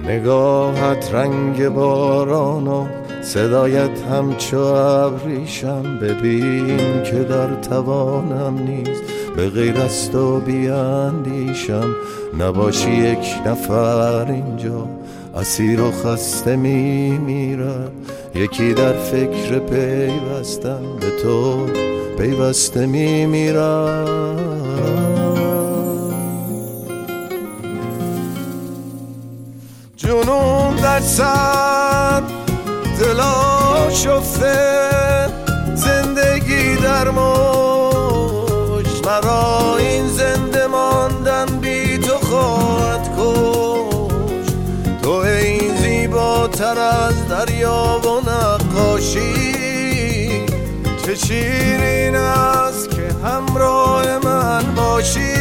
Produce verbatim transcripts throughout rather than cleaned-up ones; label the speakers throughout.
Speaker 1: نگاهت رنگ باران و صدایت همچو ابریشم. ببین که در توانم نیست به غیر از تو بیاندیشم. نباشی یک نفر اینجا اسیر و خسته میمیرد. یکی در فکر پیوستن به تو پیوسته میمیرد. جنون در سر دلا شفته، زندگی در موج. مرا این زنده ماندن بی تو خواهد کش. تو این زیباتر از دریا و نقاشی. چه شیرین است که همراه من باشی.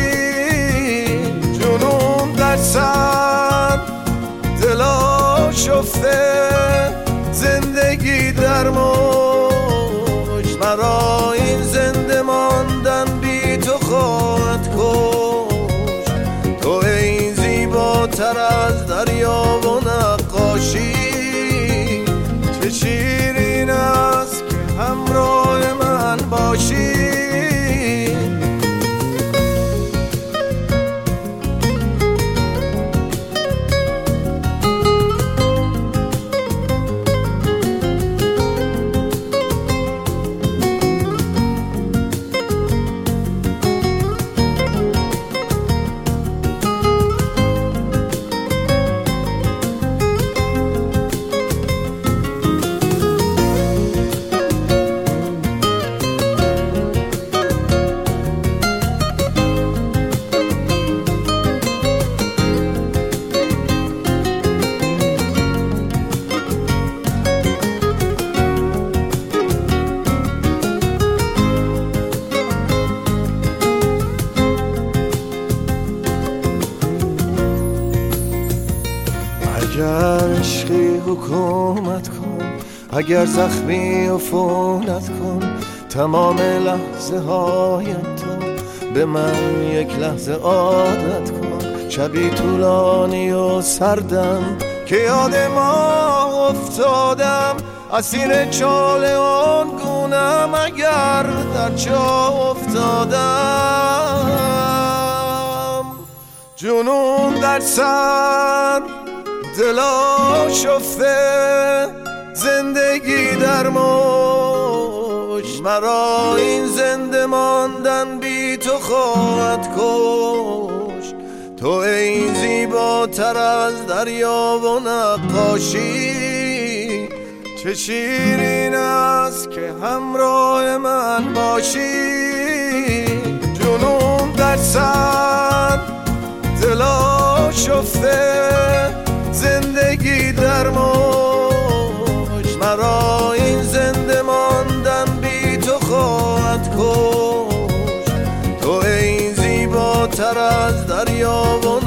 Speaker 1: جنون در سر دلا شفته، زندگی در موج. مرا این زنده ماندن بی تو خواهد کش. تو این زیباتر از دریا و نقاشی. چه شیرین است که همراه من باشی. اگر عشقی حکومت کن، اگر زخمی عفونت کن. تمام لحظه های تو به من یک لحظه عادت کن. شبی طولانی و سردم که یاد ما افتادم. اسیر چال آن گونم اگر در جا افتادم. جنون در سر دلا شفته، زندگی در موج. مرا این زنده ماندن بی تو خواهد کش. تو این زیباتر از دریا و نقاشی. چه شیرین است که همراه من باشی. جنون در سر دلا شفته، زندگی در موج. مرا این زنده ماندن بی تو خواهد کش. تو این زیباتر از دریا و